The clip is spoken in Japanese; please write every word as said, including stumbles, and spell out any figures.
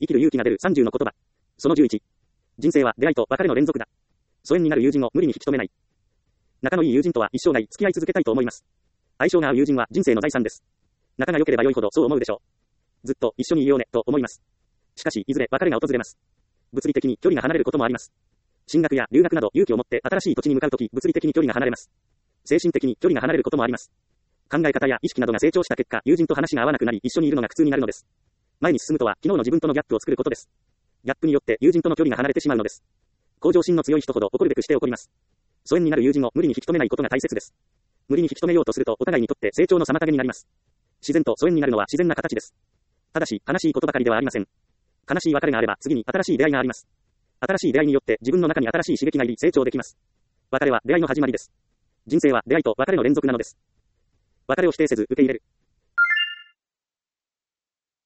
生きる勇気が出るさんじゅうの言葉。そのじゅういち。人生は出会いと別れの連続だ。疎遠になる友人を無理に引き止めない。仲のいい友人とは一生涯付き合い続けたいと思います。相性が合う友人は人生の財産です。仲が良ければ良いほどそう思うでしょう。ずっと一緒にいようね、と思います。しかし、いずれ別れが訪れます。物理的に距離が離れることもあります。進学や留学など勇気を持って新しい土地に向かうとき、物理的に距離が離れます。精神的に距離が離れることもあります。考え方や意識などが成長した結果、友人と話が合わなくなり、一緒にいるのが苦痛になるのです。前に進むとは、昨日の自分とのギャップを作ることです。ギャップによって友人との距離が離れてしまうのです。向上心の強い人ほど怒るべくして怒ります。疎遠になる友人を無理に引き止めないことが大切です。無理に引き止めようとすると、お互いにとって成長の妨げになります。自然と疎遠になるのは自然な形です。ただし、悲しいことばかりではありません。悲しい別れがあれば、次に新しい出会いがあります。新しい出会いによって自分の中に新しい刺激が入り成長できます。別れは出会いの始まりです。人生は出会いと別れの連続なのです。別れを否定せず受け入れる。